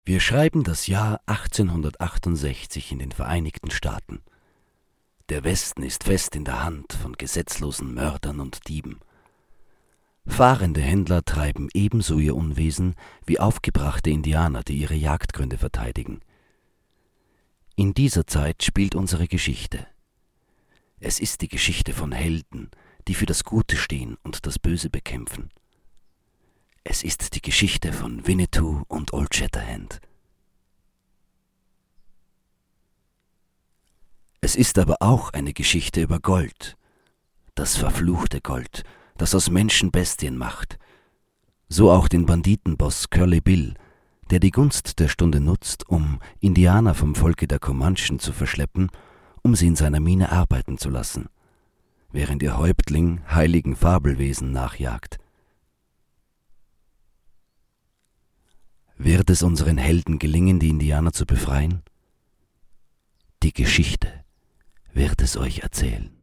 Wir schreiben das Jahr 1868 in den Vereinigten Staaten. Der Westen ist fest in der Hand von gesetzlosen Mördern und Dieben. Fahrende Händler treiben ebenso ihr Unwesen wie aufgebrachte Indianer, die ihre Jagdgründe verteidigen. In dieser Zeit spielt unsere Geschichte. Es ist die Geschichte von Helden, die für das Gute stehen und das Böse bekämpfen. Es ist die Geschichte von Winnetou und Old Shatterhand. Es ist aber auch eine Geschichte über Gold, das verfluchte Gold, das aus Menschen Bestien macht. So auch den Banditenboss Curly Bill, der die Gunst der Stunde nutzt, um Indianer vom Volke der Comanchen zu verschleppen, um sie in seiner Mine arbeiten zu lassen, während ihr Häuptling heiligen Fabelwesen nachjagt. Wird es unseren Helden gelingen, die Indianer zu befreien? Die Geschichte wird es euch erzählen.